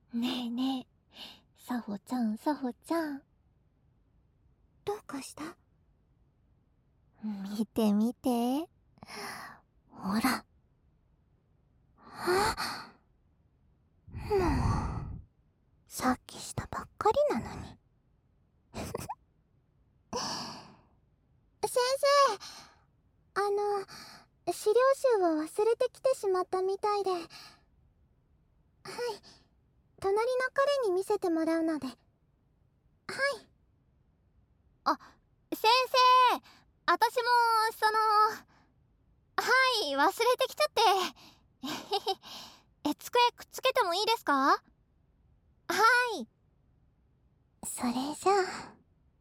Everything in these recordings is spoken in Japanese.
ねえねえ、さほちゃん、さほちゃん。 どうかした？ 見て見て。ほら。 もう、さっきしたばっかりなのに。先生、資料集を忘れてきてしまったみたいで。はい、隣の彼に見せてもらうので。はい。 あ、先生、私も、はい、忘れてきちゃって。えへへ。机くっつけてもいいですか？はい。 それじゃあ。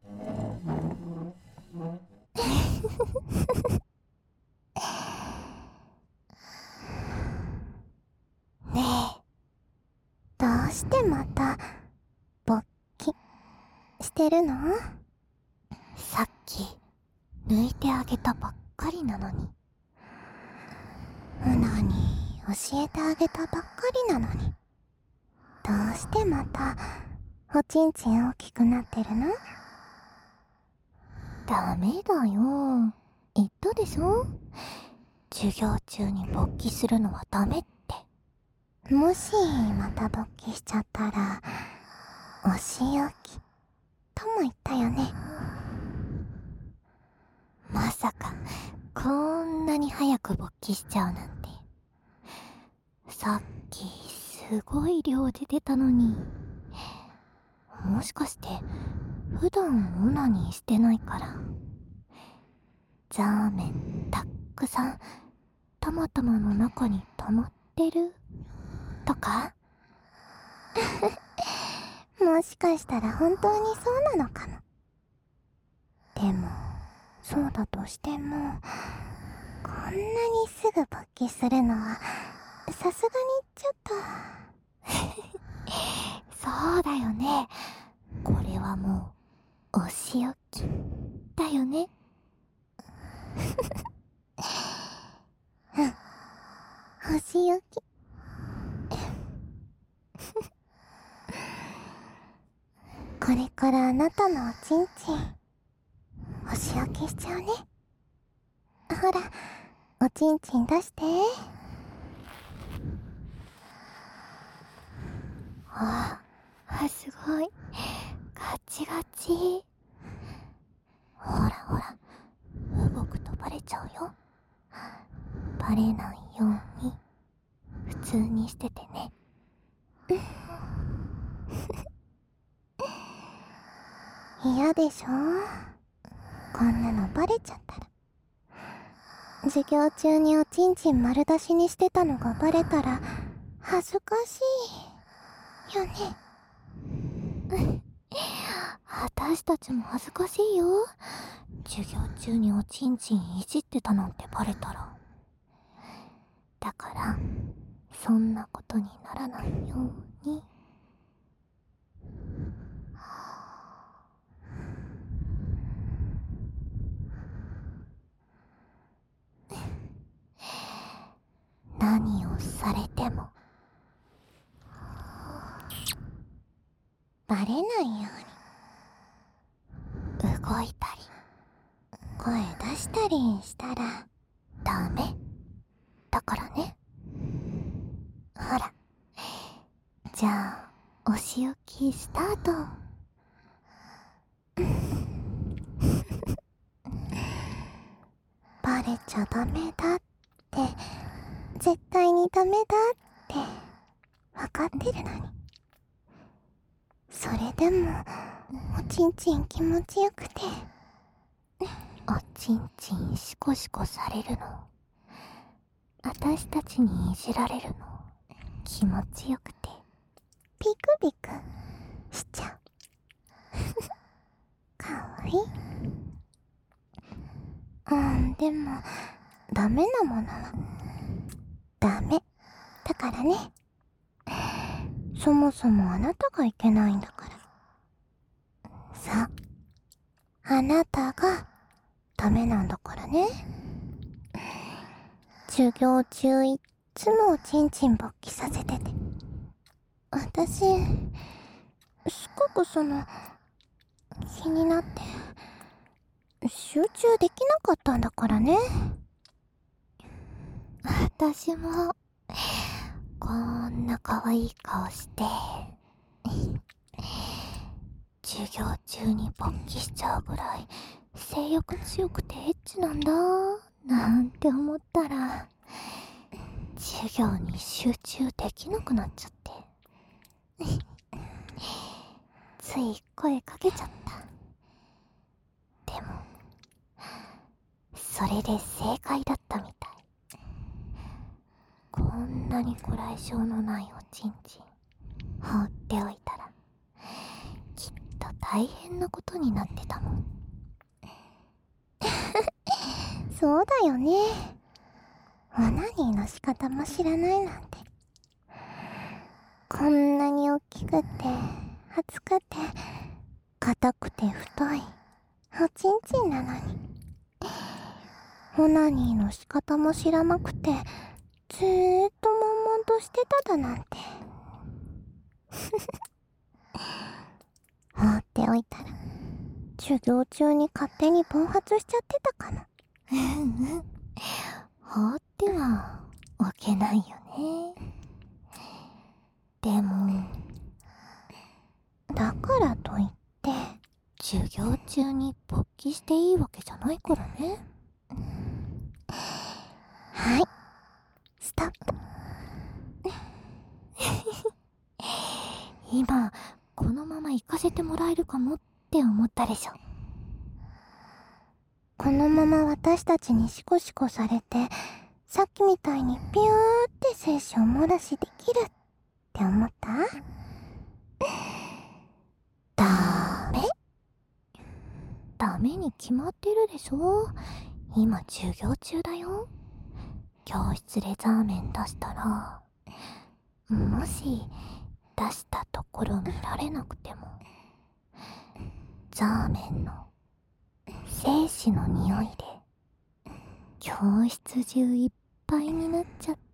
ねえ、どうしてまた勃起してるの？ さっき、抜いてあげたばっかりなのに。 うなに教えてあげたばっかりなのに、どうしてまたおちんちん大きくなってるの？ ダメだよ。言ったでしょ？授業中に勃起するのはダメって。 もしまた勃起しちゃったらお仕置きとも言ったよね。 まさかこんなに早く勃起しちゃうなんて。さっきすごい量で出たのに。もしかして普段オナニーしてないから、ザーメンたっくさんたまたまの中に溜まってるとか？ もしかしたら本当にそうなのかも。でもそうだとしても、こんなにすぐ勃起するのはさすがにちょっと。 そうだよね。これはもうお仕置きだよね。 うん、お仕置き。これからあなたのおちんちんお仕置きしちゃうね。ほら、おちんちん出して。 すごいガチガチ。ほらほら、動くとバレちゃうよ。バレないように普通にしててね。 嫌でしょ？こんなのバレちゃったら。授業中におちんちん丸出しにしてたのがバレたら恥ずかしいよね。 私たちも恥ずかしいよ。授業中におちんちんいじってたなんてバレたら。だからそんなことにならないように。何をされてもバレないよ動いたりうに声出したりしたらダメだからね。ほら、じゃあお仕置きスタート。 バレちゃダメだって、絶対にダメだって分かってるのに、それでもおちんちん気持ちよくて。 おちんちんシコシコされるの、私たちにいじられるの気持ちよくてピクピクしちゃう。かわいい。でもダメなものはダメだからね。そもそもあなたがいけないんだから。さあ、あなたがダメなんだからね。授業中いっつもおちんちん勃起させてて、 私、すごく気になって、集中できなかったんだからね。 私も、こんな可愛い顔して、授業中に勃起しちゃうぐらい性欲強くてエッチなんだなんて思ったら、授業に集中できなくなっちゃって、つい声かけちゃった。でもそれで正解だったみたい。こんなにこらえ性のないおちんちん放っておいたら、きっと大変なことになってたもん。 そうだよね。オナニーの仕方も知らないなんて。こんなに大きくて厚くて硬くて太いおちんちんなのに、オナニーの仕方も知らなくてずーっと悶々としてただなんて。放っておいたら授業中に勝手に暴発しちゃってたかも。 放ってはおけないよね。でもだからといって授業中に勃起していいわけじゃないからね。 はい、ストップ。 今このまま行かせてもらえるかもって思ったでしょ。 このまま私たちにシコシコされて、さっきみたいにピューって精子を漏らしできるって思った？ ダメ。ダメに決まってるでしょ。今授業中だよ。教室でザーメン出したら、もし出したところ見られなくても、ザーメンの精子の匂いで教室中いっぱいになっちゃって、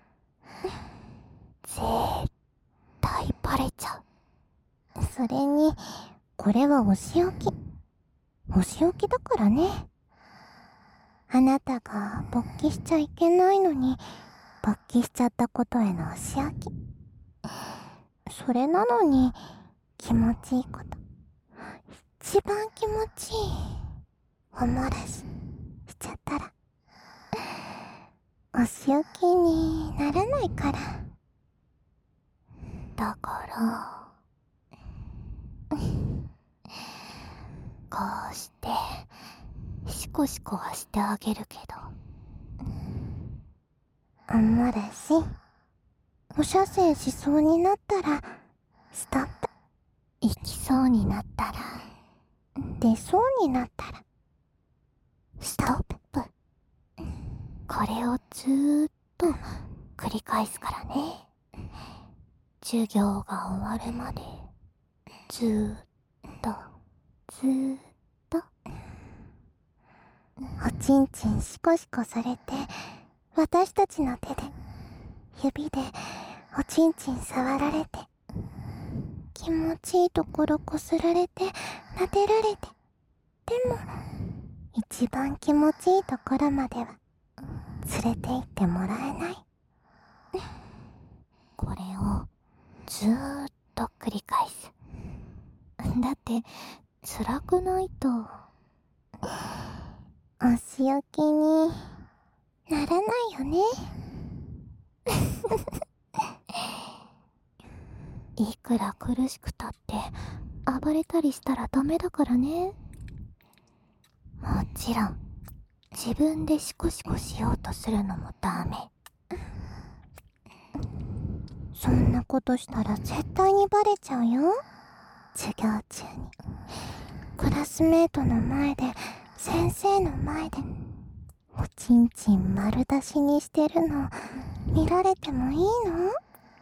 絶対バレちゃう。 それに、これはお仕置き。お仕置きだからね。あなたが勃起しちゃいけないのに、勃起しちゃったことへのお仕置き。それなのに、気持ちいいこと。一番気持ちいい。お漏らしちゃったら、お仕置きにならないから。 だからこうしてシコシコはしてあげるけど、 お漏らし、お射精しそうになったらストップ。 行きそうになったら出そうになったらストップ。これをずーっと繰り返すからね。授業が終わるまでずーっとずーっと。 おちんちんシコシコされて、私たちの手で指でおちんちん触られて、気持ちいいところこすられて撫でられて、でも一番気持ちいいところまでは連れて行ってもらえない。 これをずーっと繰り返す。だって辛くないとお仕置きにならないよね。 いくら苦しくたって暴れたりしたらダメだからね。もちろん自分でシコシコしようとするのもダメ。 そんなことしたら絶対にバレちゃうよ。授業中にクラスメートの前で、先生の前でおちんちん丸出しにしてるの見られてもいいの？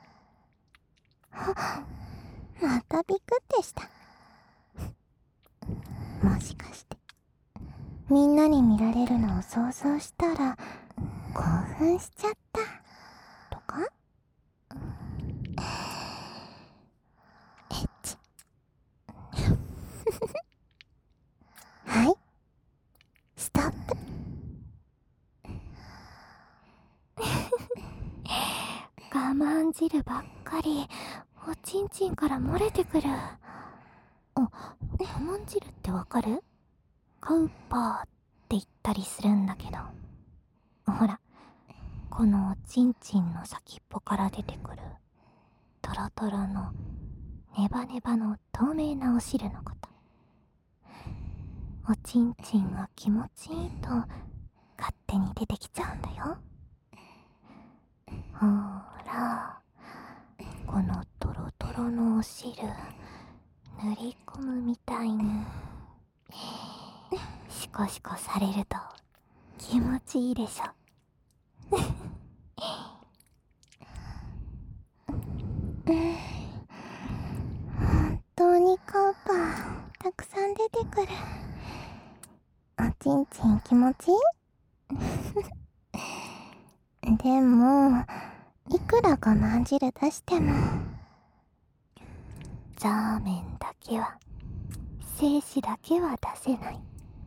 あ、またビクってした。もしかしてみんなに見られるのを想像したら興奮しちゃったとか？ 我慢汁ばっかりおちんちんから漏れてくる。我慢汁ってわかる？カウパーって言ったりするんだけど、ほら、このおちんちんの先っぽから出てくるトロトロのネバネバの透明なお汁のこと。おちんちんが気持ちいいと勝手に出てきちゃうんだよ。ほら、このトロトロのお汁塗り込むみたいにシコシコされると気持ちいいでしょ。 本当にカウパーたくさん出てくる。おちんちん気持ちいい？でもいくら我慢汁出してもザーメンだけは、精子だけは出せない。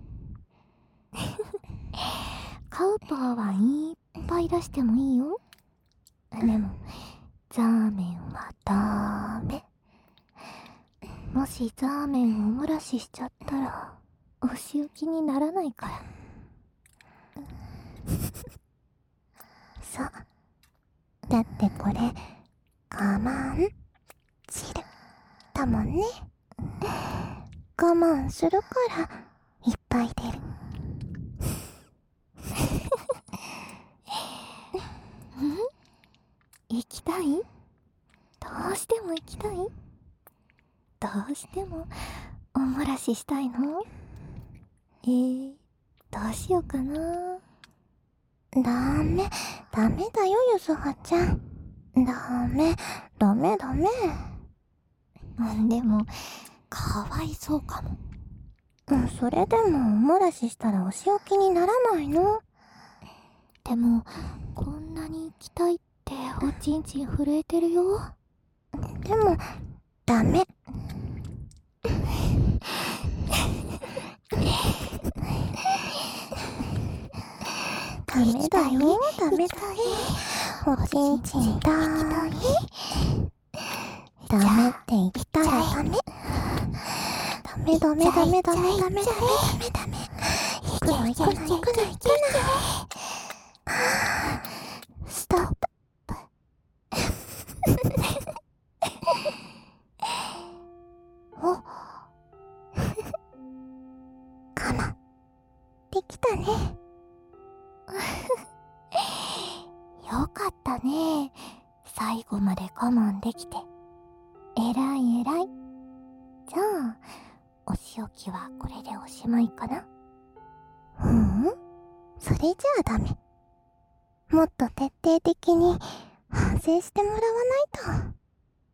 カウパーはいっぱい出してもいいよ。でもザーメンはダメ。もしザーメンをお漏らししちゃったらお仕置きにならないから。 そう。だってこれ我慢汁だもんね。我慢するからいっぱい出る。 行きたい？どうしても行きたい？どうしてもお漏らししたいの？どうしようかな。 ダメだよ、ゆずはちゃん。ダメ。 でもかわいそうかも。 それでもお漏らししたらお仕置きにならないの？ でもこんなに行きたいっておちんちん震えてるよ。 でもダメ。ダメだよ。おちんちんダメって言ったらダメ。ダメ。行くの。ストップ。お我慢できたね。 よかったね。最後まで我慢できて。えらい。じゃあ、お仕置きはこれでおしまいかな？ それじゃあダメ。もっと徹底的に反省してもらわないと。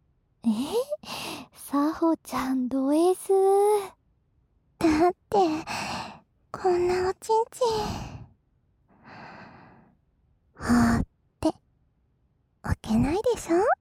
さほちゃんド S。 だってこんなおちんちん放っておけないでしょ。